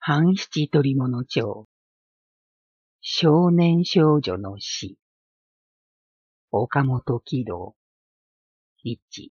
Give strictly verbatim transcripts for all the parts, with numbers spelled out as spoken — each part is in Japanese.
半七捕物帳。少年少女の死。岡本喜道。一。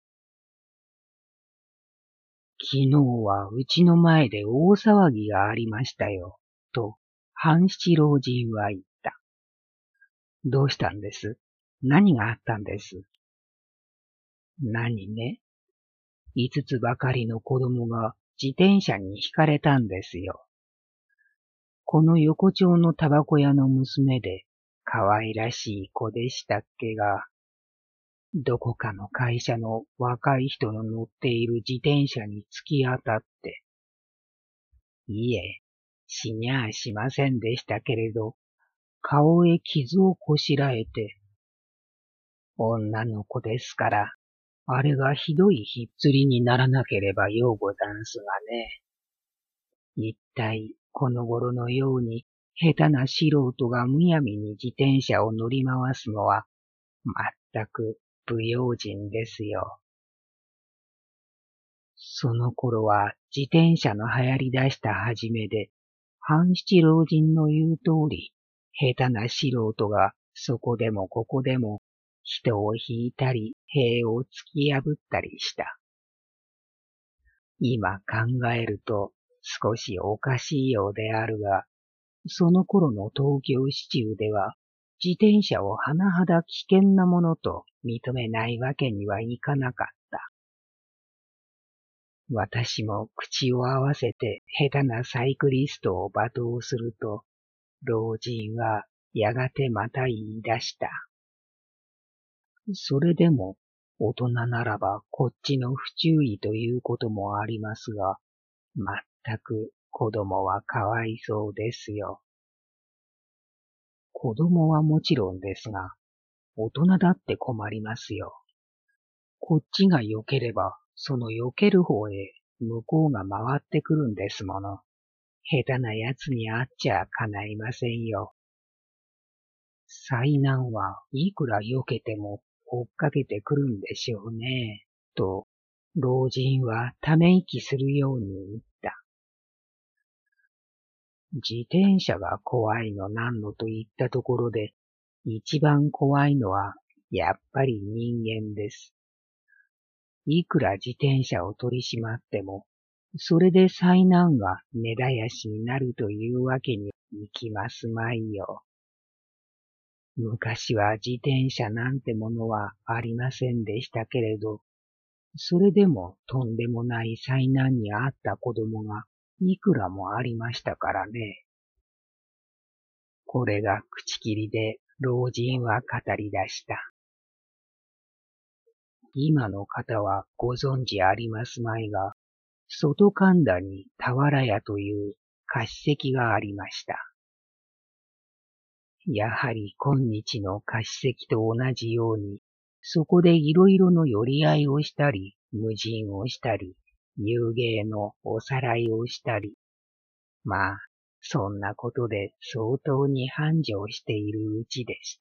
昨日はうちの前で大騒ぎがありましたよ、と半七老人は言った。どうしたんです？何があったんです？何ね。五つばかりの子供が自転車にひかれたんですよ。この横丁のタバコ屋の娘で、可愛らしい子でしたっけが、どこかの会社の若い人の乗っている自転車に突き当たって、いえ、死にゃあしませんでしたけれど、顔へ傷をこしらえて、女の子ですから、あれがひどいひっつりにならなければようござんすがね。一体この頃のように下手な素人がむやみに自転車を乗り回すのは、まったく不用心ですよ。その頃は自転車の流行り出した初めで、半七老人の言う通り、下手な素人がそこでもここでも人を引いたり塀を突き破ったりした。今考えると少しおかしいようであるが、その頃の東京市中では自転車を甚だ危険なものと認めないわけにはいかなかった。私も口を合わせて下手なサイクリストを罵倒すると、老人はやがてまた言い出した。それでも大人ならばこっちの不注意ということもありますが、まったく子供はかわいそうですよ。子供はもちろんですが、大人だって困りますよ。こっちが避ければ、その避ける方へ向こうが回ってくるんですもの。下手な奴に会っちゃかないませんよ。災難はいくら避けても追っかけてくるんでしょうね。と、老人はため息するように言った。自転車が怖いのなんのと言ったところで、一番怖いのはやっぱり人間です。いくら自転車を取り締まっても、それで災難が根絶やしになるというわけにいきますまいよ。昔は自転車なんてものはありませんでしたけれど、それでもとんでもない災難にあった子供がいくらもありましたからね。これが口切りで老人は語り出した。今の方はご存知ありますまいが、外神田に俵屋という貸し席がありました。やはり今日の貸し席と同じように、そこでいろいろの寄り合いをしたり、無尽をしたり、遊芸のおさらいをしたり、まあ、そんなことで相当に繁盛しているうちでした。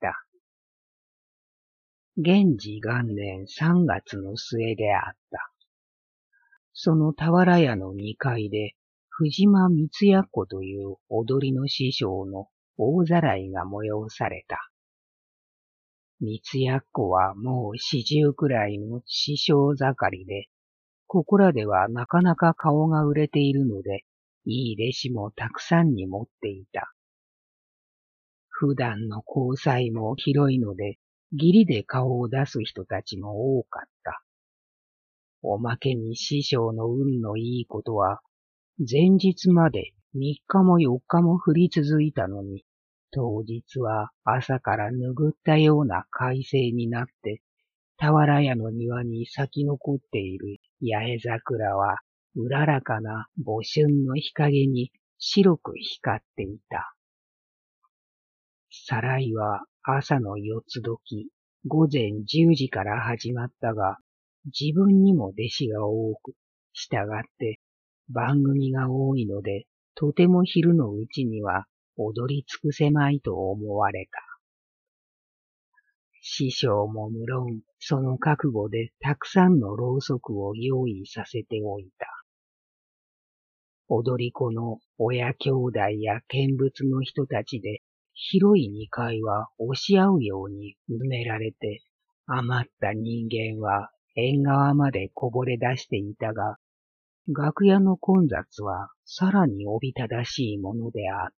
元治元年三月の末であった。その俵屋の二階で、藤間光奴という踊りの師匠の大ざらいが催された。光奴はもう四十くらいの師匠盛りで、ここらではなかなか顔が売れているので、いい弟子もたくさんに持っていた。普段の交際も広いので、義理で顔を出す人たちも多かった。おまけに師匠の運のいいことは、前日まで三日も四日も降り続いたのに、当日は朝から拭ったような快晴になって、俵屋の庭に咲き残っている八重桜は、うららかな暮春の日陰に白く光っていた。さらいは朝の四つ時、午前十時から始まったが、自分にも弟子が多く、したがって番組が多いので、とても昼のうちには踊り尽くせまいと思われた。師匠も無論、その覚悟でたくさんのろうそくを用意させておいた。 踊り子の親兄弟や見物の人たちで、広い二階は押し合うように埋められて、余った人間は縁側までこぼれ出していたが、楽屋の混雑はさらにおびただしいものであった。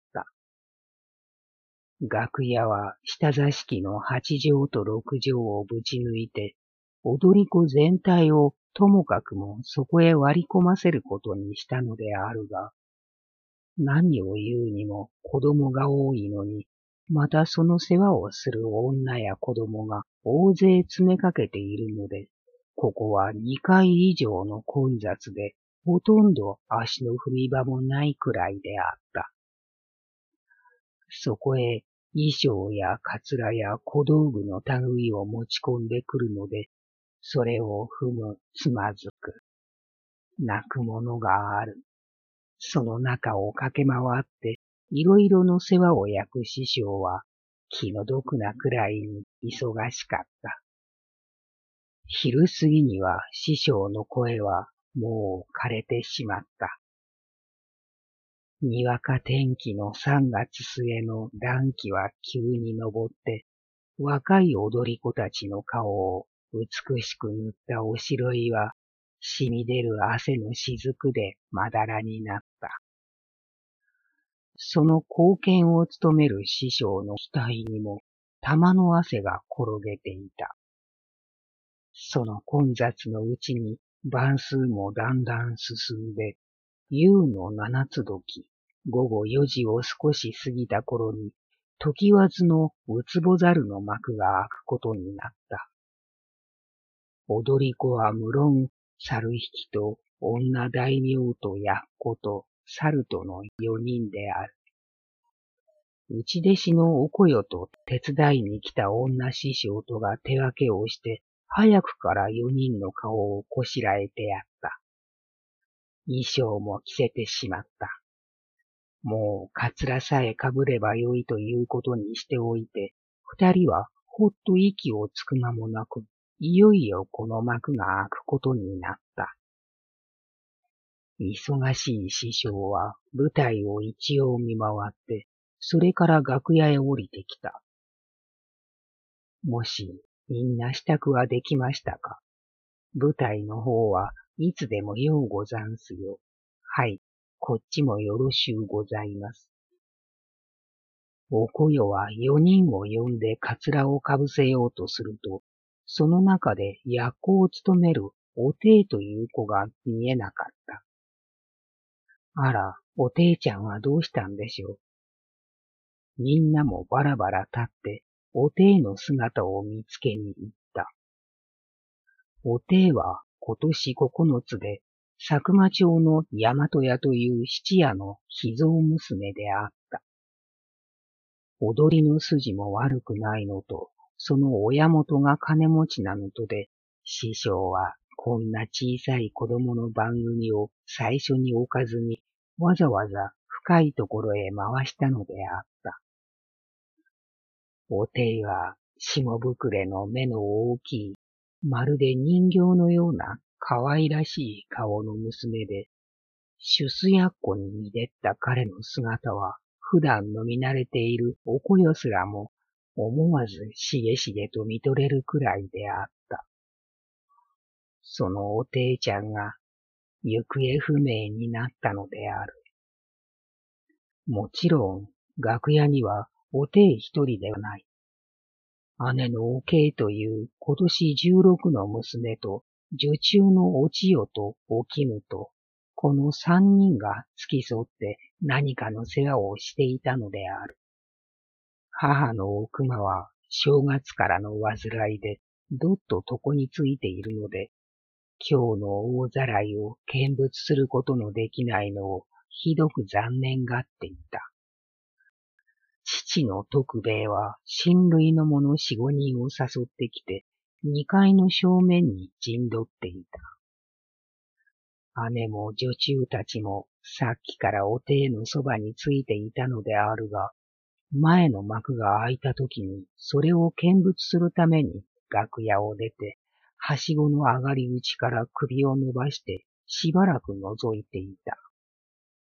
楽屋は下座敷の八畳と六畳をぶち抜いて、踊り子全体をともかくもそこへ割り込ませることにしたのであるが、何を言うにも子供が多いのに、またその世話をする女や子供が大勢詰めかけているので、ここは二階以上の混雑で、ほとんど足の踏み場もないくらいであった。そこへ衣装やかつらや小道具の類を持ち込んでくるので、それを踏む、つまずく、泣くものがある。その中を駆け回って、いろいろの世話を焼く師匠は、気の毒なくらいに忙しかった。昼過ぎには師匠の声はもう枯れてしまった。にわか天気の三月末の暖気は急に昇って、若い踊り子たちの顔を美しく塗ったおしろいは、染み出る汗の雫でまだらになった。その後見を務める師匠の額にも玉の汗が転げていた。その混雑のうちに番数もだんだん進んで、夕の七つ時、午後四時を少し過ぎた頃に、時わずのうつぼざるの幕が開くことになった。踊り子は無論、猿引きと女大名と奴子と猿との四人である。内弟子のおこよと手伝いに来た女師匠とが手分けをして、早くから四人の顔をこしらえてやった。衣装も着せてしまった。もうかつらさえかぶればよいということにしておいて、二人はほっと息をつく間もなく、いよいよこの幕が開くことになった。忙しい師匠は舞台を一応見回って、それから楽屋へ降りてきた。もし、みんな支度はできましたか？舞台の方はいつでもようござんすよ。はい、こっちもよろしゅうございます。おこよは四人を呼んでかつらをかぶせようとすると、その中で奴子を務めるおていという子が見えなかった。あら、おていちゃんはどうしたんでしょう。みんなもバラバラ立って、おていの姿を見つけに行った。おていは今年九つで、佐久間町の大和屋という質屋の秘蔵娘であった。踊りの筋も悪くないのと、その親元が金持ちなのとで、師匠はこんな小さい子供の番組を最初に置かずに、わざわざ深いところへ回したのであった。おていは下膨れの目の大きい、まるで人形のような可愛らしい顔の娘で、出世やっこに似てった彼の姿は、普段飲み慣れているおこよすらも、思わずしげしげと見とれるくらいであった。そのおていちゃんが、行方不明になったのである。もちろん、楽屋にはおてい一人ではない。姉のおけいという今年十六の娘と、女中のおちよとおきぬと、この三人が付き添って何かの世話をしていたのである。母のおくまは正月からの患いでどっと床についているので、今日の大ざらいを見物することのできないのをひどく残念がっていた。父の徳兵衛は親類の者四五人を誘ってきて、二階の正面に陣取っていた。姉も女中たちもさっきからおていのそばについていたのであるが、前の幕が開いたときにそれを見物するために楽屋を出て、はしごの上がり口から首を伸ばしてしばらく覗いていた。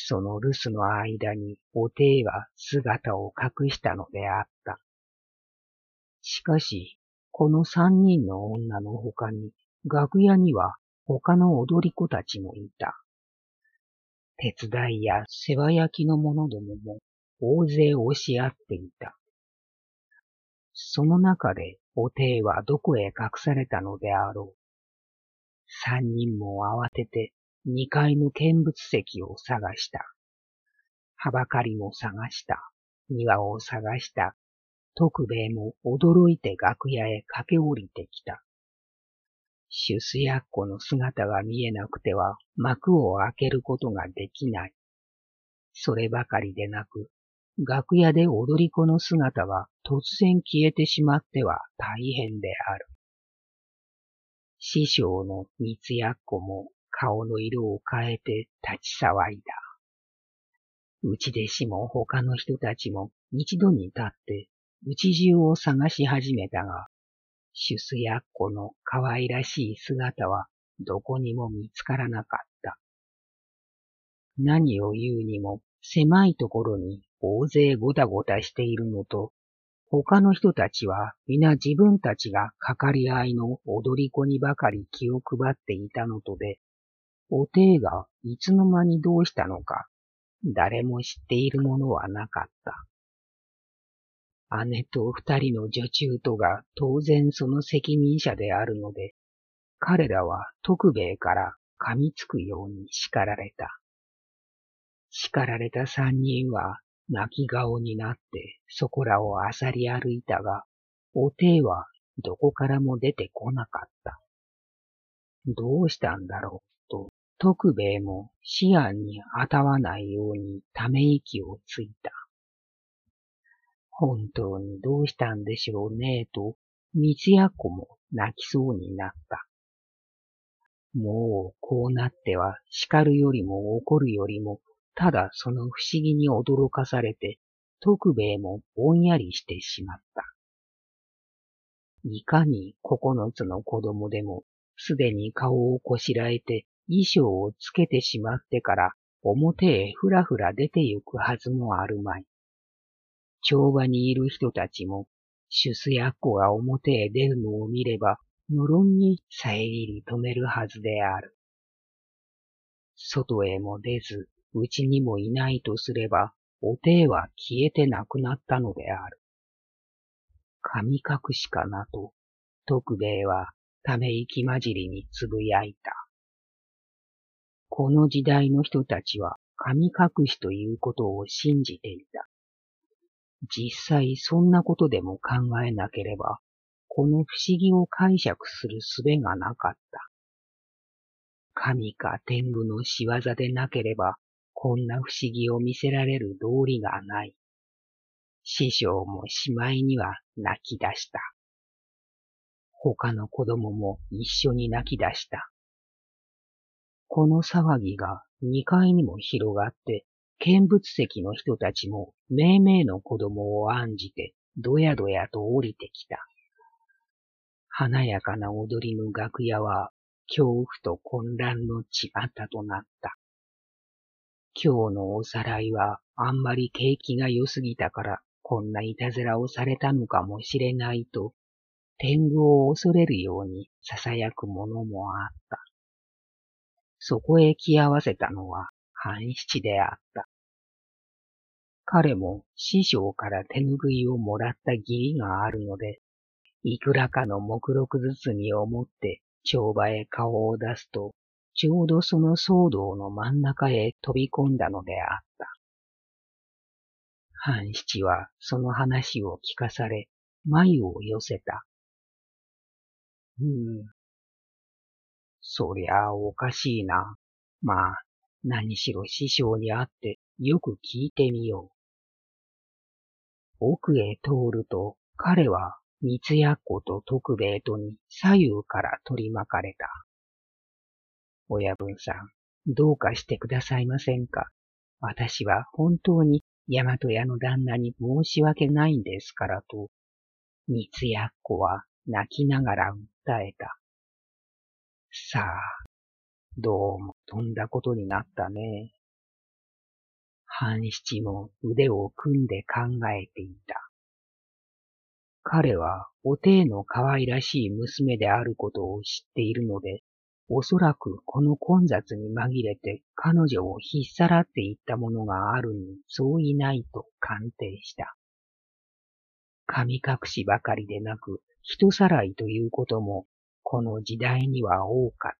その留守の間におていは姿を隠したのであった。しかし、この三人の女の他に、楽屋には他の踊り子たちもいた。手伝いや世話焼きの者どもも大勢押し合っていた。その中でおていはどこへ隠されたのであろう。三人も慌てて二階の見物席を探した。はばかりも探した。庭を探した。徳兵衛も驚いて楽屋へ駆け下りてきた。出世やっこの姿が見えなくては幕を開けることができない。そればかりでなく、楽屋で踊り子の姿が突然消えてしまっては大変である。師匠の三つやっこも顔の色を変えて立ち騒いだ。内弟子も他の人たちも一度に立って家中を探し始めたが、出世やっこの可愛らしい姿はどこにも見つからなかった。何を言うにも狭いところに大勢ごたごたしているのと、他の人たちは皆自分たちがかかり合いの踊り子にばかり気を配っていたのとで、おていがいつの間にどうしたのか、誰も知っているものはなかった。姉と二人の女中とが当然その責任者であるので、彼らは徳兵衛から噛みつくように叱られた。叱られた三人は泣き顔になってそこらをあさり歩いたが、おていはどこからも出てこなかった。どうしたんだろうと、徳兵衛も思案にあたわないようにため息をついた。本当にどうしたんでしょうねと、三つやっこも泣きそうになった。もうこうなっては叱るよりも怒るよりも、ただその不思議に驚かされて、徳兵衛もぼんやりしてしまった。いかに九つの子供でも、すでに顔をこしらえて衣装をつけてしまってから表へふらふら出て行くはずもあるまい。帳場にいる人たちも、出世やっこが表へ出るのを見れば、無論に遮り止めるはずである。外へも出ず、うちにもいないとすれば、おていは消えてなくなったのである。神隠しかなと、徳兵衛はため息混じりにつぶやいた。この時代の人たちは神隠しということを信じていた。実際そんなことでも考えなければ、この不思議を解釈する術がなかった。神か天狗の仕業でなければ、こんな不思議を見せられる道理がない。師匠もしまいには泣き出した。他の子供も一緒に泣き出した。この騒ぎが二階にも広がって、見物席の人たちもめいめいの子供を案じてどやどやと降りてきた。華やかな踊りの楽屋は恐怖と混乱のちまたとなった。今日のおさらいはあんまり景気が良すぎたからこんないたずらをされたのかもしれないと、天狗を恐れるように囁くものもあった。そこへ来合わせたのは半七であった。彼も師匠から手ぬぐいをもらった義理があるので、いくらかの目録包みを持って帳場へ顔を出すと、ちょうどその騒動の真ん中へ飛び込んだのであった。半七はその話を聞かされ、眉を寄せた。うーん。そりゃあおかしいな。まあ、何しろ師匠に会ってよく聞いてみよう。奥へ通ると、彼は三つやっこと徳兵衛とに左右から取り巻かれた。親分さん、どうかしてくださいませんか。私は本当に大和屋の旦那に申し訳ないんですからと、三つやっこは泣きながら訴えた。さあ、どうもとんだことになったね。 半七も腕を組んで考えていた。彼はおていの可愛らしい娘であることを知っているので、おそらくこの混雑に紛れて彼女を引っさらっていったものがあるにそういないと鑑定した。神隠しばかりでなく人さらいということもこの時代には多かった。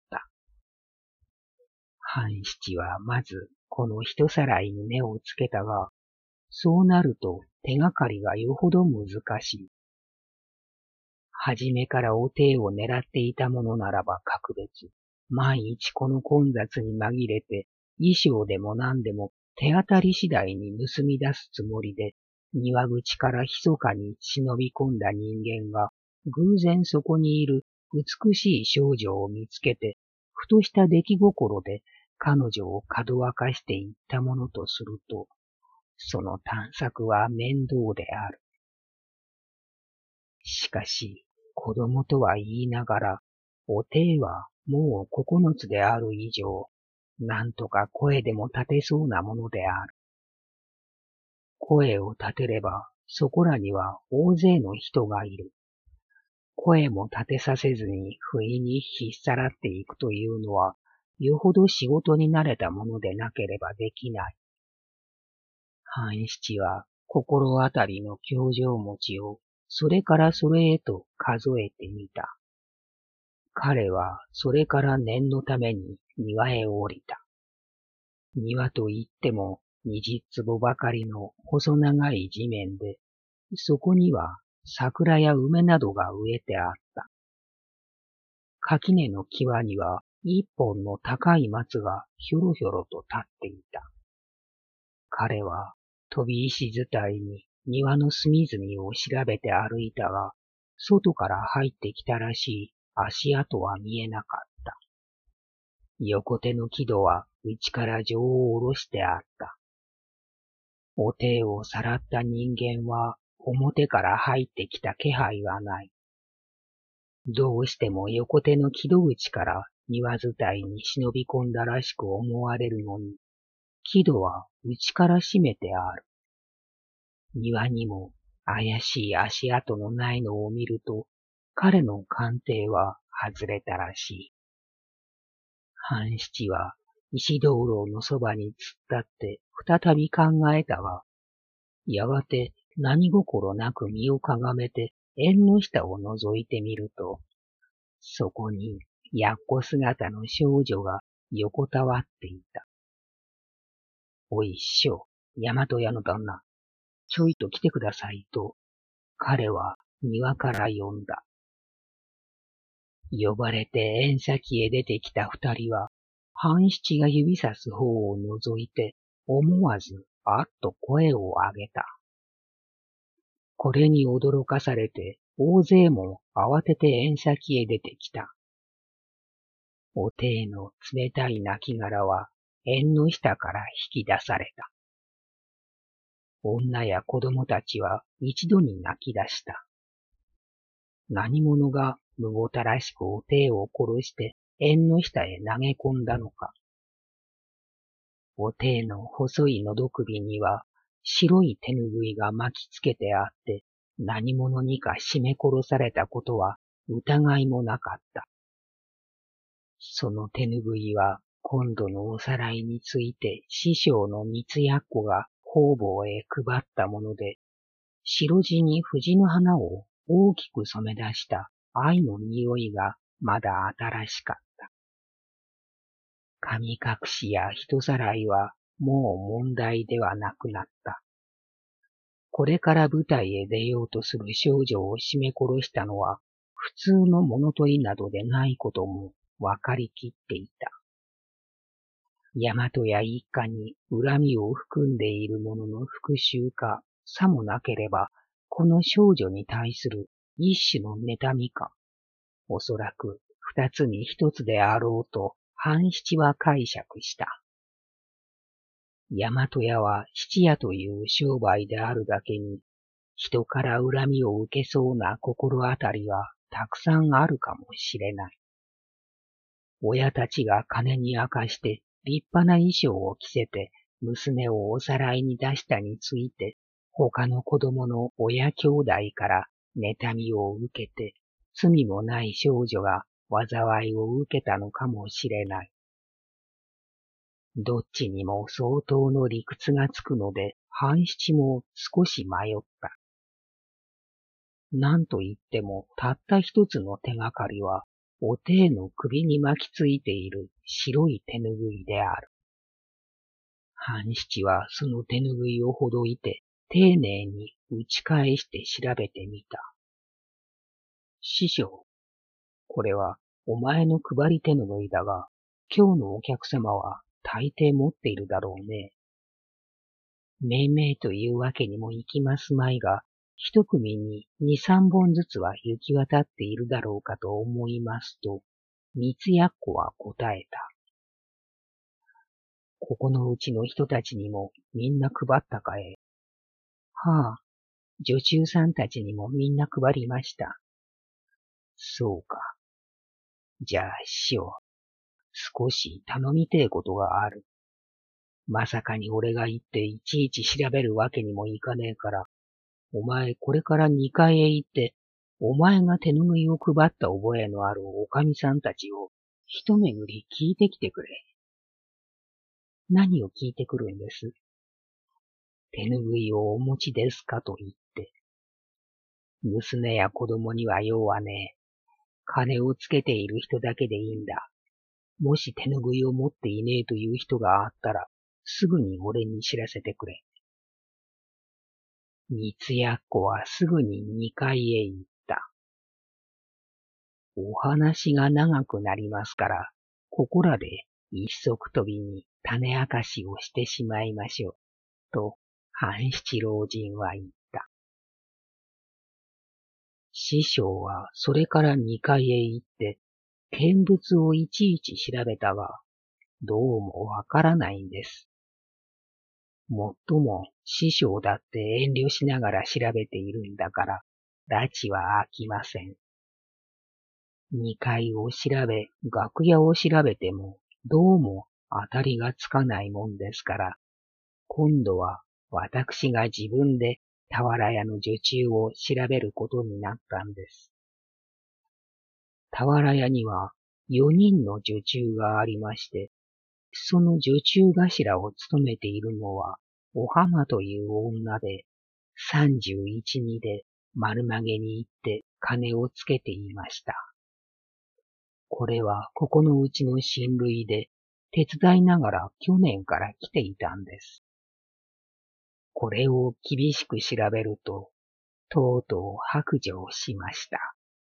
半七はまずこの人さらいに目をつけたが、そうなると手がかりがよほど難しい。はじめからおていを狙っていたものならば格別、万一この混雑に紛れて、衣装でも何でも手当たり次第に盗み出すつもりで、庭口から密かに忍び込んだ人間が、偶然そこにいる美しい少女を見つけて、ふとした出来心で彼女をかどわかしていったものとすると、その探索は面倒である。しかし、子供とは言いながら、おていはもう九つである以上、なんとか声でも立てそうなものである。声を立てれば、そこらには大勢の人がいる。声も立てさせずに不意に引っさらっていくというのは、よほど仕事に慣れたものでなければできない。半七は心当たりの教場持ちをそれからそれへと数えてみた。彼はそれから念のために庭へ降りた。庭といっても二十坪ばかりの細長い地面で、そこには桜や梅などが植えてあった。垣根の際には一本の高い松がひょろひょろと立っていた。彼は飛び石伝いに庭の隅々を調べて歩いたが、外から入ってきたらしい足跡は見えなかった。横手の木戸は内から錠を下ろしてあった。おていをさらった人間は表から入ってきた気配はない。どうしても横手の木戸口から庭伝いに忍び込んだらしく思われるのに、木戸は内から閉めてある。庭にも怪しい足跡のないのを見ると、彼の鑑定は外れたらしい。半七は石灯籠のそばに突っ立って再び考えたが、やがて何心なく身をかがめて縁の下を覗いてみると、そこにやっこ姿の少女が横たわっていた。おい師匠、大和屋の旦那、ちょいと来てくださいと、彼は庭から呼んだ。呼ばれて縁先へ出てきた二人は、半七が指さす方を覗いて、思わずあっと声を上げた。これに驚かされて、大勢も慌てて縁先へ出てきた。おていの冷たい亡骸は縁の下から引き出された。女や子供たちは一度に泣き出した。何者がむごたらしくおていを殺して縁の下へ投げ込んだのか。おていの細い喉首には白い手ぬぐいが巻きつけてあって、何者にか絞め殺されたことは疑いもなかった。その手ぬぐいは今度のおさらいについて師匠の三つやっこが方々へ配ったもので、白地に藤の花を大きく染め出した愛の匂いがまだ新しかった。神隠しや人さらいはもう問題ではなくなった。これから舞台へ出ようとする少女を絞め殺したのは普通の物取りなどでないこともわかりきっていた。大和屋一家に恨みを含んでいる者の復讐か、さもなければ、この少女に対する一種の妬みか、おそらく二つに一つであろうと、半七は解釈した。大和屋は質屋という商売であるだけに、人から恨みを受けそうな心当たりはたくさんあるかもしれない。親たちが金に明かして立派な衣装を着せて娘をおさらいに出したについて、他の子供の親兄弟から妬みを受けて、罪もない少女が災いを受けたのかもしれない。どっちにも相当の理屈がつくので、半七も少し迷った。なんと言っても、たった一つの手がかりは、お帝の首に巻きついている白い手ぬぐいである。半七はその手ぬぐいをほどいて、丁寧に打ち返して調べてみた。師匠、これはお前の配り手ぬぐいだが、今日のお客様は大抵持っているだろうね。めいめいというわけにもいきますまいが、一組に二三本ずつは行き渡っているだろうかと思いますと、三つやっこは答えた。ここのうちの人たちにもみんな配ったかえ。はあ、女中さんたちにもみんな配りました。そうか。じゃあ師匠、少し頼みてえことがある。まさかに俺が行っていちいち調べるわけにもいかねえから、お前これから二階へ行って、お前が手ぬぐいを配った覚えのあるおかみさんたちを一巡り聞いてきてくれ。何を聞いてくるんです？手ぬぐいをお持ちですかと言って。娘や子供には用はねえ。金をつけている人だけでいいんだ。もし手ぬぐいを持っていねえという人があったら、すぐに俺に知らせてくれ。三つやっこはすぐに二階へ行った。お話が長くなりますから、ここらで一足飛びに種明かしをしてしまいましょう。と、半七老人は言った。師匠はそれから二階へ行って、見物をいちいち調べたが、どうもわからないんです。もっとも師匠だって遠慮しながら調べているんだから、拉致は飽きません。二階を調べ、楽屋を調べても、どうも当たりがつかないもんですから、今度は私が自分で俵屋の女中を調べることになったんです。俵屋には四人の女中がありまして、その女中頭を務めているのは、お浜という女で、三十一二で丸曲げに行って金をつけていました。これはここのうちの親類で、手伝いながら去年から来ていたんです。これを厳しく調べると、とうとう白状しました。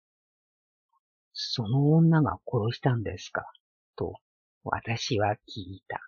その女が殺したんですかと、私は聞いた。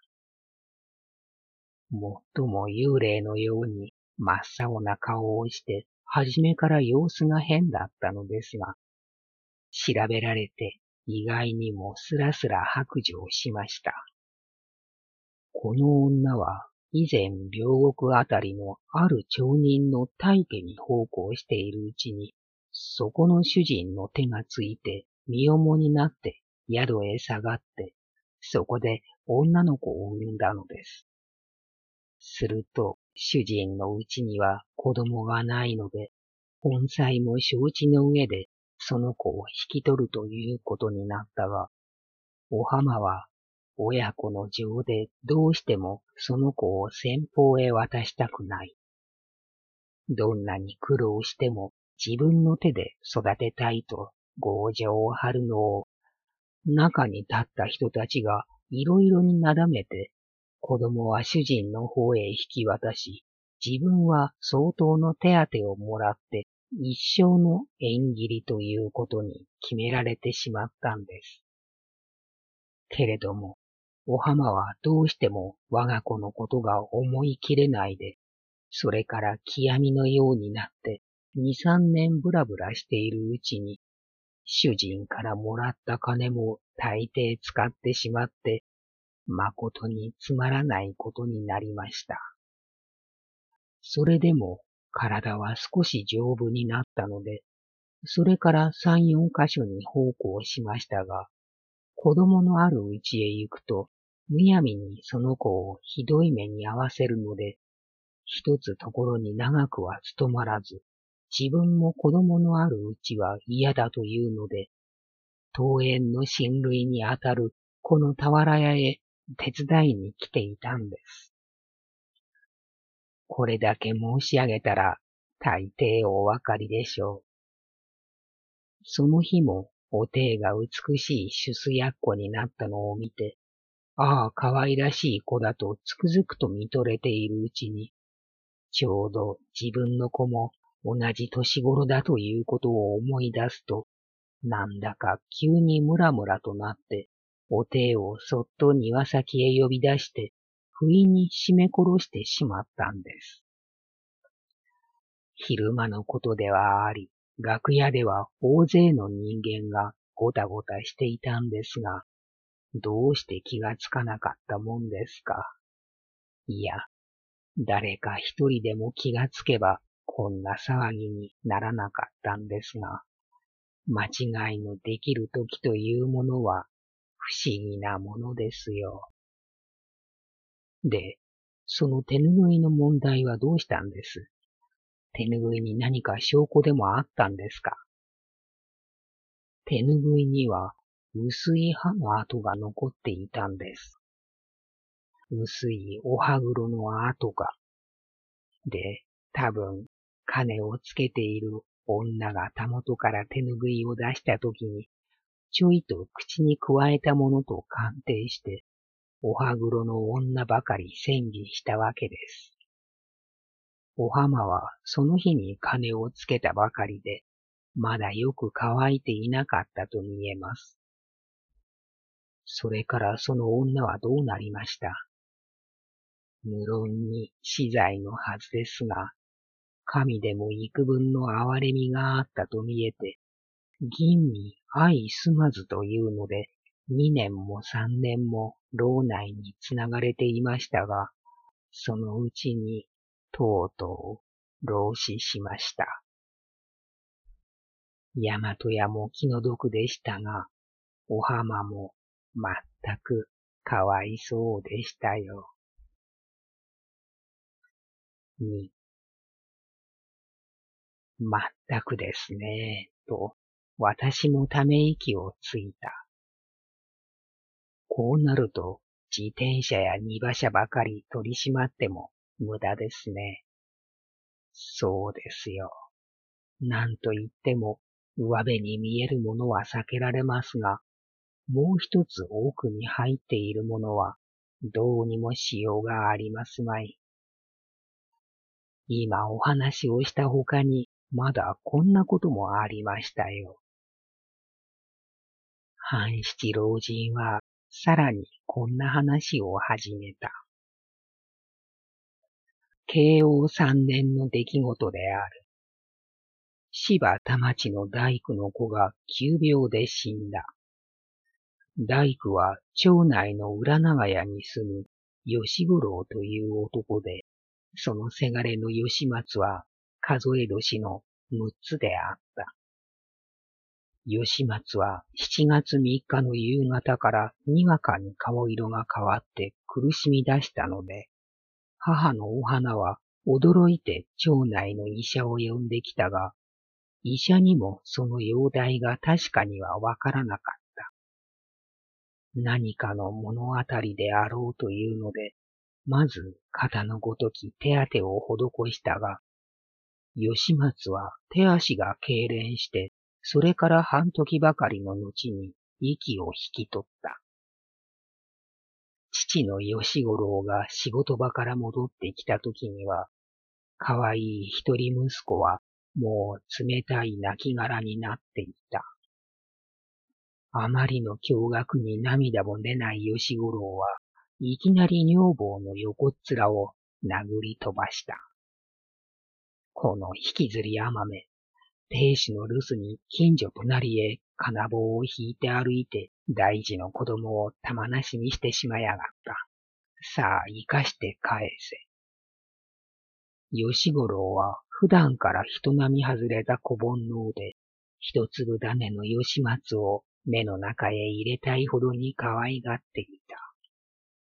もっとも幽霊のように真っ青な顔をして、はじめから様子が変だったのですが、調べられて意外にもすらすら白状しました。この女は以前両国あたりのある町人の大家に奉公しているうちに、そこの主人の手がついて身重になって宿へ下がって、そこで女の子を産んだのです。すると主人のうちには子供がないので、本妻も承知の上でその子を引き取るということになったが、お浜は親子の情でどうしてもその子を先方へ渡したくない。どんなに苦労しても自分の手で育てたいと強情を張るのを、中に立った人たちがいろいろになだめて、子供は主人の方へ引き渡し、自分は相当の手当をもらって一生の縁切りということに決められてしまったんです。けれども、お浜はどうしても我が子のことが思いきれないで、それから気闇のようになって二三年ぶらぶらしているうちに、主人からもらった金も大抵使ってしまって、誠につまらないことになりました。それでも体は少し丈夫になったので、それから三四箇所に奉公しましたが、子供のある家へ行くと、 むやみにその子をひどい目に遭わせるので、一つところに長くは務まらず、自分も子供のあるうちは嫌だというので、桃園の親類にあたるこの俵屋へ手伝いに来ていたんです。これだけ申し上げたら大抵お分かりでしょう。その日もおていが美しい出世やっこになったのを見て、ああ、可愛らしい子だとつくづくと見とれているうちに、ちょうど自分の子も同じ年頃だということを思い出すと、なんだか急にムラムラとなって、おていをそっと庭先へ呼び出して、不意に絞め殺してしまったんです。昼間のことではあり、楽屋では大勢の人間がごたごたしていたんですが、どうして気がつかなかったもんですか。いや、誰か一人でも気がつけばこんな騒ぎにならなかったんですが、間違いのできる時というものは不思議なものですよ。で、その手ぬぐいの問題はどうしたんです？手ぬぐいに何か証拠でもあったんですか？手ぬぐいには薄い刃の跡が残っていたんです。薄いお歯黒の跡が。で、多分、金をつけている女がたもとから手ぬぐいを出したときに、ちょいと口に加えたものと鑑定して、お歯黒の女ばかり詮議したわけです。お浜はその日に金をつけたばかりで、まだよく乾いていなかったと見えます。それからその女はどうなりました？無論に死罪のはずですが、神でも幾分の憐れみがあったと見えて、吟味相住まずというので、二年も三年も牢内につながれていましたが、そのうちにとうとう老死しました。大和屋も気の毒でしたが、お浜もまったくかわいそうでしたよ。に、まったくですね、と私もため息をついた。こうなると自転車や荷馬車ばかり取り締まっても無駄ですね。そうですよ。なんと言っても上辺に見えるものは避けられますが、もう一つ奥に入っているものはどうにもしようがありますまい。今お話をしたほかにまだこんなこともありましたよ。半七老人はさらにこんな話を始めた。慶応三年の出来事である。芝田町の大工の子が急病で死んだ。大工は町内の裏長屋に住む吉五郎という男で、そのせがれの吉松は数え年の六つであった。吉松は七月三日の夕方からにわかに顔色が変わって苦しみ出したので、母のお花は驚いて町内の医者を呼んできたが、医者にもその容体が確かにはわからなかった。何かの物語であろうというので、まず肩のごとき手当てを施したが、吉松は手足が痙攣して、それから半時ばかりの後に息を引き取った。父の吉五郎が仕事場から戻ってきた時には、かわいい一人息子はもう冷たい亡骸になっていた。あまりの驚愕に涙も出ない吉五郎は、いきなり女房の横っ面を殴り飛ばした。この引きずり甘め、亭主の留守に近所隣へ金棒を引いて歩いて大事の子供を玉なしにしてしまやがった。さあ生かして返せ。吉五郎は普段から人並み外れた小煩悩で、一粒種の吉松を目の中へ入れたいほどに可愛がっていた。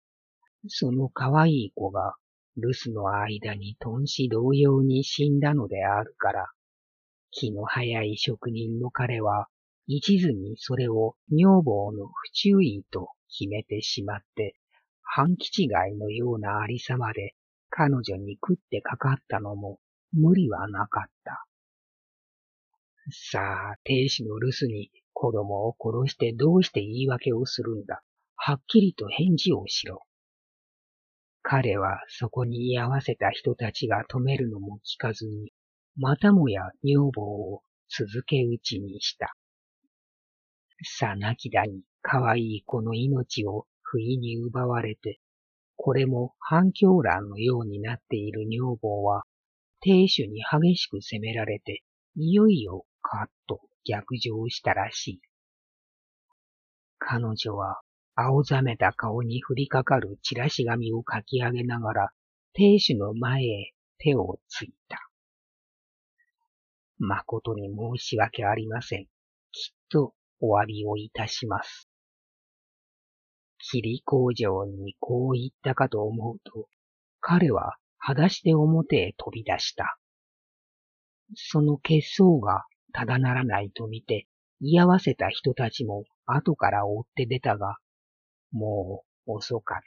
その可愛い子が留守の間に遁死同様に死んだのであるから、気の早い職人の彼は一途にそれを女房の不注意と決めてしまって、半気違いのようなありさまで彼女に食ってかかったのも無理はなかった。さあ、亭主の留守に子供を殺してどうして言い訳をするんだ。はっきりと返事をしろ。彼はそこに居合わせた人たちが止めるのも聞かずに、またもや女房を続け打ちにした。さなきだに可愛い子の命を不意に奪われて、これも反響乱のようになっている女房は、亭主に激しく責められて、いよいよカッと逆上したらしい。彼女は青ざめた顔に降りかかるチラシ紙を書き上げながら、亭主の前へ手をついた。誠に申し訳ありません。きっとお詫びをいたします。霧工場にこう言ったかと思うと、彼は裸足で表へ飛び出した。その血相がただならないと見て、居合わせた人たちも後から追って出たが、もう遅かった。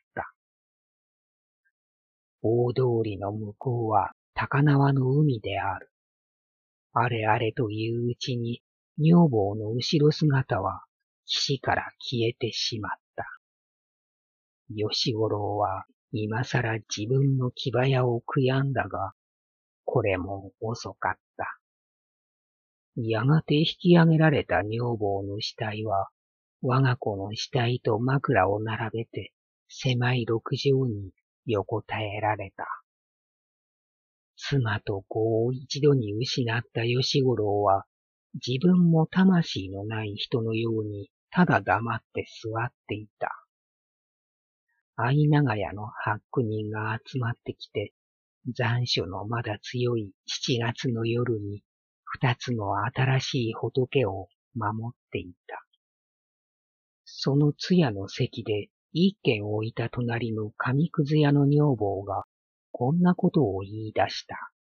大通りの向こうは高輪の海である。あれあれといううちに、女房の後ろ姿は岸から消えてしまった。吉五郎は今さら自分の牙屋を悔やんだが、これも遅かった。やがて引き上げられた女房の死体は、我が子の死体と枕を並べて、狭い六畳に横たえられた。妻と子を一度に失った吉五郎は、自分も魂のない人のようにただ黙って座っていた。相長屋の八九人が集まってきて、残暑のまだ強い七月の夜に、二つの新しい仏を守っていた。その通夜の席で一軒置いた隣の紙くず屋の女房が、こんなことを言い出した。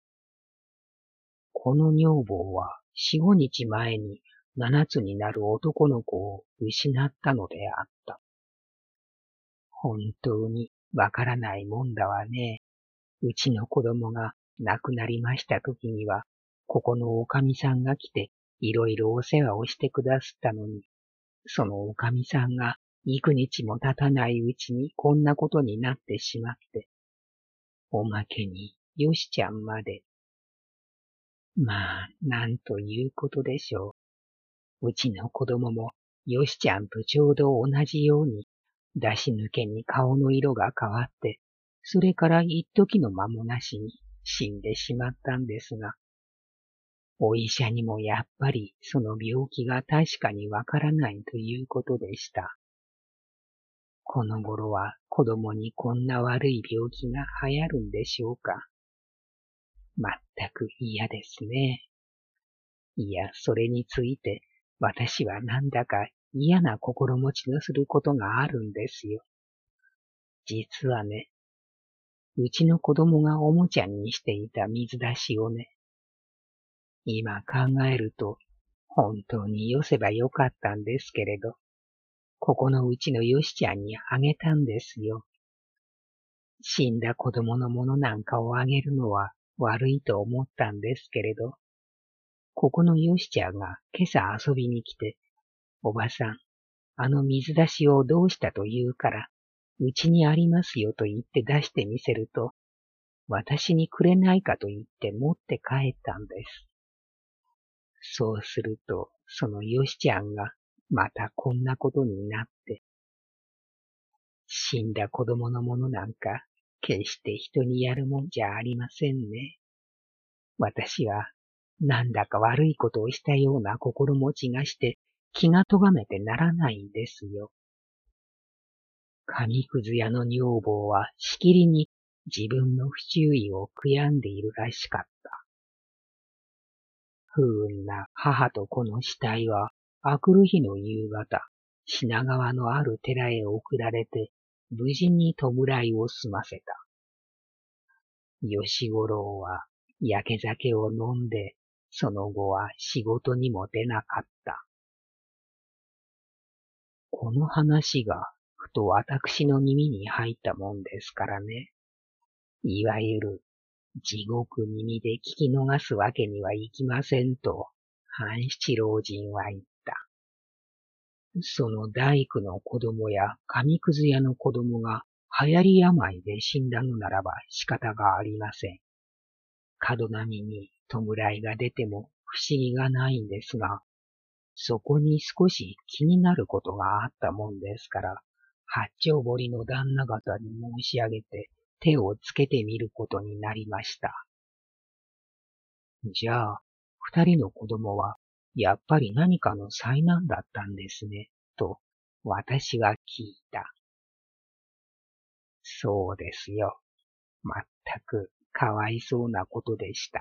この女房は四五日前に七つになる男の子を失ったのであった。本当にわからないもんだわね。うちの子供が亡くなりました時には、ここのおかみさんが来ていろいろお世話をしてくだすったのに、そのおかみさんが幾日も経たないうちにこんなことになってしまって、おまけによしちゃんまで。まあ、なんということでしょう。うちの子供もよしちゃんとちょうど同じように、出し抜けに顔の色が変わって、それから一時の間もなしに死んでしまったんですが、お医者にもやっぱりその病気が確かにわからないということでした。この頃は子供にこんな悪い病気が流行るんでしょうか。まったく嫌ですね。いや、それについて私はなんだか嫌な心持ちのすることがあるんですよ。実はね、うちの子供がおもちゃにしていた水出しをね、今考えると本当によせばよかったんですけれど、ここのうちのよしちゃんにあげたんですよ。死んだ子供のものなんかをあげるのは悪いと思ったんですけれど、ここのよしちゃんが今朝遊びに来て、おばさん、あの水出しをどうしたと言うから、うちにありますよと言って出してみせると、私にくれないかと言って持って帰ったんです。そうすると、そのよしちゃんがまたこんなことになって、死んだ子供のものなんか、決して人にやるもんじゃありませんね。私は、なんだか悪いことをしたような心持ちがして、気がとがめてならないんですよ。紙くず屋の女房はしきりに自分の不注意を悔やんでいるらしかった。不運な母と子の死体は、あくる日の夕方、品川のある寺へ送られて、 無事に弔いを済ませた。吉五郎は焼け酒を飲んで、その後は仕事にも出なかった。この話がふと私の耳に入ったもんですからね。いわゆる地獄耳で聞き逃すわけにはいきませんと、半七老人は言った。その大工の子供や紙くず屋の子供が流行り病で死んだのならば仕方がありません。門波に弔いが出ても不思議がないんですが、そこに少し気になることがあったもんですから、八丁堀の旦那方に申し上げて手をつけてみることになりました。じゃあ、二人の子供はやっぱり何かの災難だったんですね、と私は聞いた。そうですよ。まったくかわいそうなことでした。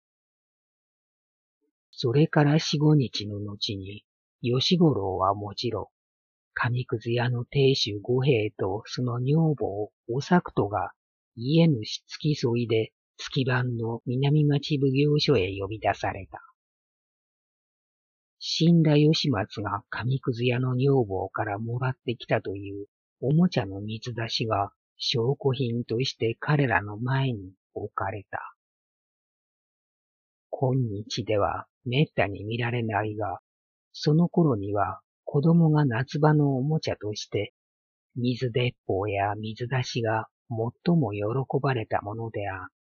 それから四五日の後に、吉五郎はもちろん、紙くず屋の亭主五平とその女房おさくとが家主付き添いで月番の南町奉行所へ呼び出された。死んだ吉松が紙くず屋の女房からもらってきたというおもちゃの水出しが証拠品として彼らの前に置かれた。今日ではめったに見られないが、その頃には子供が夏場のおもちゃとして水鉄砲や水出しが最も喜ばれたものであった。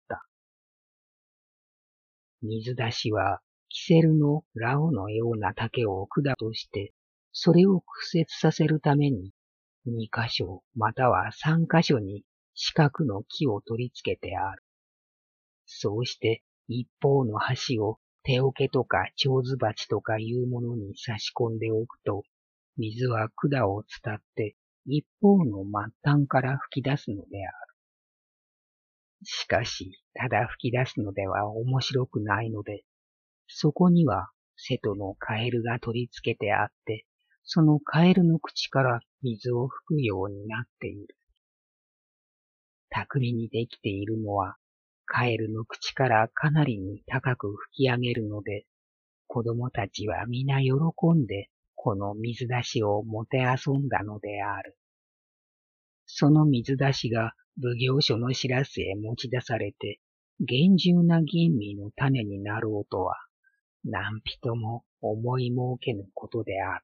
水出しはキセルのラオのような竹を管として、それを屈折させるために二箇所または三箇所に四角の木を取り付けてある。そうして一方の端を手桶とか蝶子鉢とかいうものに差し込んでおくと、水は管を伝って一方の末端から吹き出すのである。しかし、ただ吹き出すのでは面白くないので、そこには瀬戸のカエルが取り付けてあって、そのカエルの口から水を吹くようになっている。巧みにできているのは、カエルの口からかなりに高く吹き上げるので、子供たちは皆喜んで、この水出しをもてあそんだのである。その水出しが奉行所の知らせへ持ち出されて、厳重な吟味の種になろうとは、何人も思いもうけぬことであった。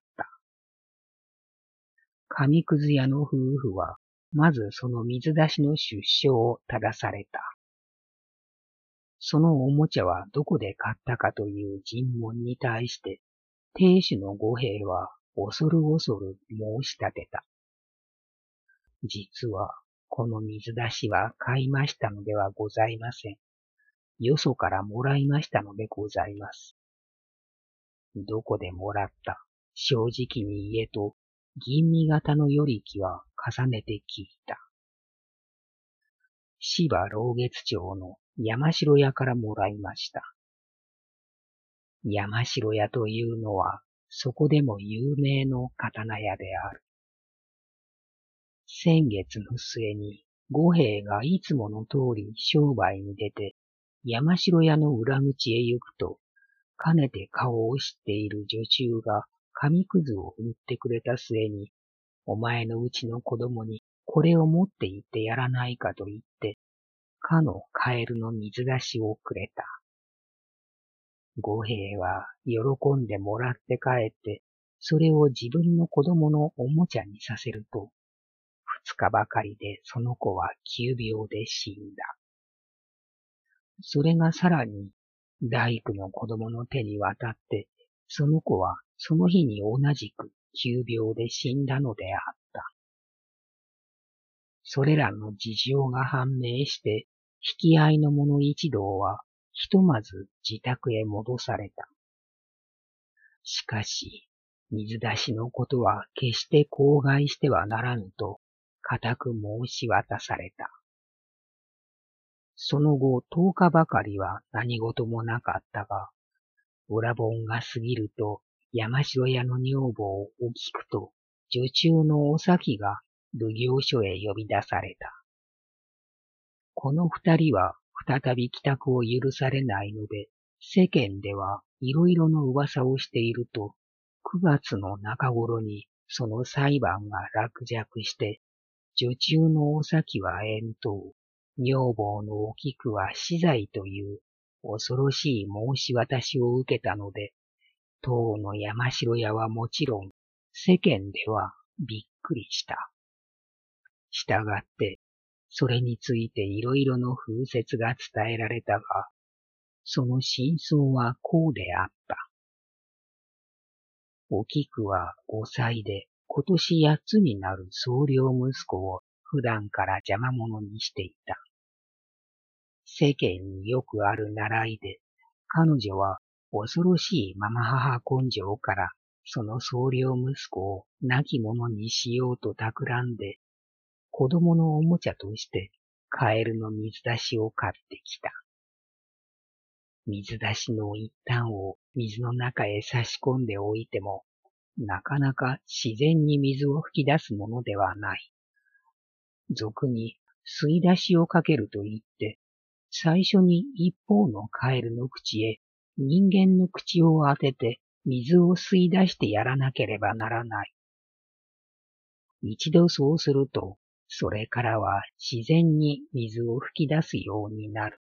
紙くず屋の夫婦は、まずその水出しの出所を正された。そのおもちゃはどこで買ったかという尋問に対して、亭主の五平は恐る恐る申し立てた。実は、この水出しは買いましたのではございません。よそからもらいましたのでございます。どこでもらった、正直に言えと、吟味型の与力は重ねて聞いた。芝老月町の山城屋からもらいました。山城屋というのは、そこでも有名の刀屋である。先月の末に、五平がいつもの通り商売に出て、山城屋の裏口へ行くと、かねて顔を知っている女中が紙くずを売ってくれた末に、お前のうちの子供にこれを持って行ってやらないかと言って、かのカエルの水出しをくれた。五平は喜んでもらって帰って、それを自分の子供のおもちゃにさせると、二日ばかりでその子は急病で死んだ。それがさらに大工の子供の手に渡って、その子はその日に同じく急病で死んだのであった。それらの事情が判明して、引き合いの者一同はひとまず自宅へ戻された。しかし、水出しのことは決して口外してはならぬと、固く申し渡された。その後十日ばかりは何事もなかったが、裏盆が過ぎると山城屋の女房を聞くと、女中のお咲が奉行所へ呼び出された。この二人は再び帰宅を許されないので、世間ではいろいろの噂をしていると、九月の中頃にその裁判が落着して、女中のお咲は遠島、女房のお菊は死罪という恐ろしい申し渡しを受けたので、当の山城屋はもちろん世間ではびっくりした。したがって、それについていろいろの風説が伝えられたが、その真相はこうであった。お菊はごさいで今年八つになる総領息子を普段から邪魔者にしていた。世間によくある習いで、彼女は恐ろしいママ母根性からその総領息子を亡き者にしようと企んで、子供のおもちゃとしてカエルの水出しを買ってきた。水出しの一端を水の中へ差し込んでおいても、なかなか自然に水を吹き出すものではない。俗に吸い出しをかけると言って、最初に一方のカエルの口へ人間の口を当てて水を吸い出してやらなければならない。一度そうすると、それからは自然に水を吹き出すようになる。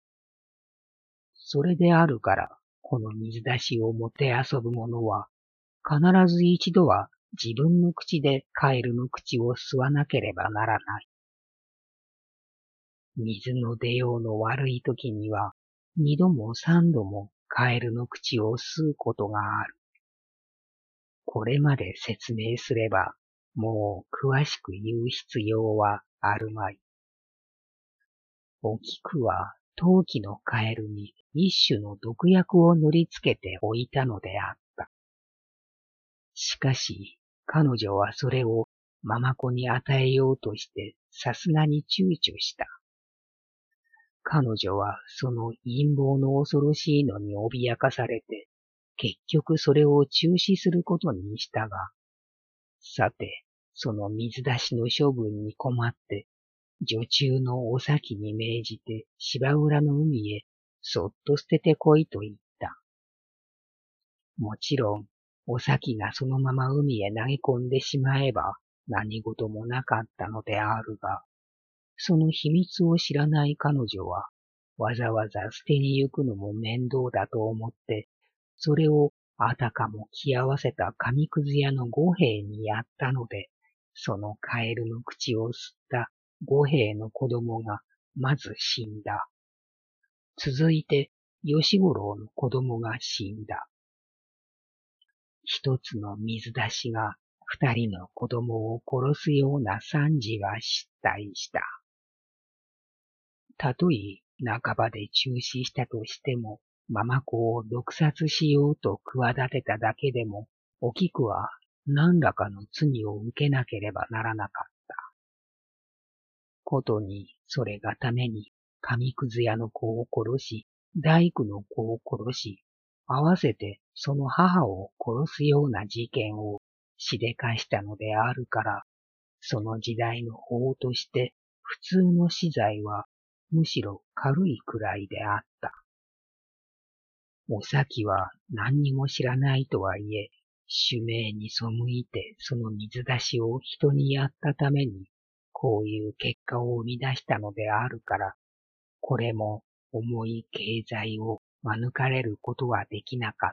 それであるから、この水出しをもてあそぶ者は、必ず一度は自分の口でカエルの口を吸わなければならない。水の出ようの悪い時には、二度も三度もカエルの口を吸うことがある。これまで説明すれば、もう詳しく言う必要はあるまい。お菊は陶器のカエルに一種の毒薬を塗りつけておいたのであった。しかし、彼女はそれをママ子に与えようとしてさすがに躊躇した。彼女はその陰謀の恐ろしいのに脅かされて、結局それを中止することにしたが、さて、その水出しの処分に困って、女中のお咲に命じて芝浦の海へそっと捨ててこいと言った。もちろん、お咲がそのまま海へ投げ込んでしまえば何事もなかったのであるが、その秘密を知らない彼女は、わざわざ捨てに行くのも面倒だと思って、それをあたかも気合わせた紙くず屋の五兵にやったので、そのカエルの口を吸った五兵の子供がまず死んだ。続いて吉五郎の子供が死んだ。一つの水出しが二人の子供を殺すような惨事が失態した。たとえ半ばで中止したとしても、ママ子を毒殺しようと企てただけでも、お菊は何らかの罪を受けなければならなかった。ことに、それがために、紙くず屋の子を殺し、大工の子を殺し、合わせてその母を殺すような事件をしでかしたのであるから、その時代の法として普通の死罪はむしろ軽いくらいであった。お咲は何にも知らないとはいえ、主命に背いてその水出しを人にやったために、こういう結果を生み出したのであるから、これも重い刑罪を免れることはできなかった。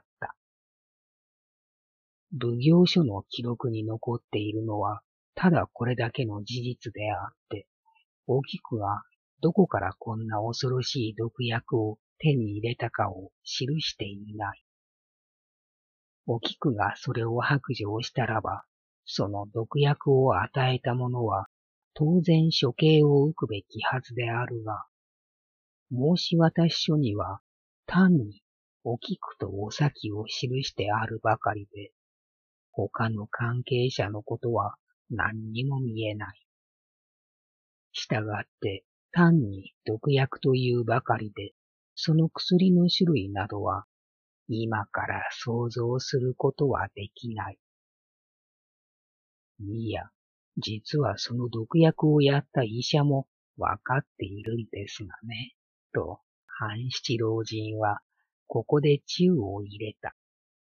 奉行所の記録に残っているのは、ただこれだけの事実であって、お菊はどこからこんな恐ろしい毒薬を手に入れたかを記していない。お菊がそれを白状したらば、その毒薬を与えた者は当然処刑を受くべきはずであるが、申し渡し書には単にお菊とお咲を記してあるばかりで、他の関係者のことは何にも見えない。したがって単に毒薬というばかりで、その薬の種類などは今から想像することはできない。いや、 実はその毒薬をやった医者もわかっているんですがね、と、半七老人は、ここで宙を入れた。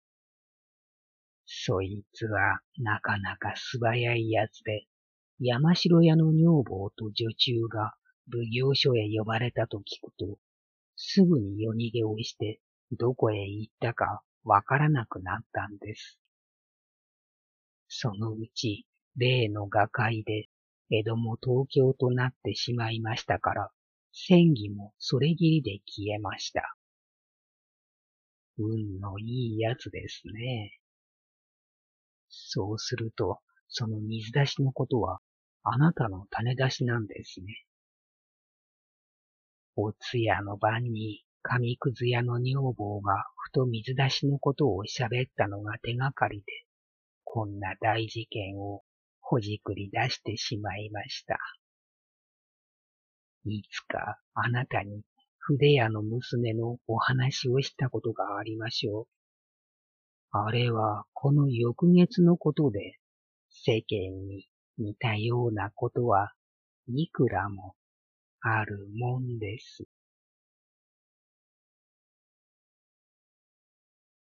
そいつは、なかなか素早いやつで、山城屋の女房と女中が奉行所へ呼ばれたと聞くと、すぐに夜逃げをして、どこへ行ったかわからなくなったんです。そのうち、例の瓦解で、江戸も東京となってしまいましたから、戦議もそれぎりで消えました。運のいいやつですね。そうすると、その水出しのことは、あなたの種出しなんですね。お通夜の晩に、紙くず屋の女房がふと水出しのことを喋ったのが手がかりで、こんな大事件をほじくり出してしまいました。いつかあなたに筆屋の娘のお話をしたことがありましょう。あれはこの翌月のことで、世間に似たようなことはいくらもあるもんです。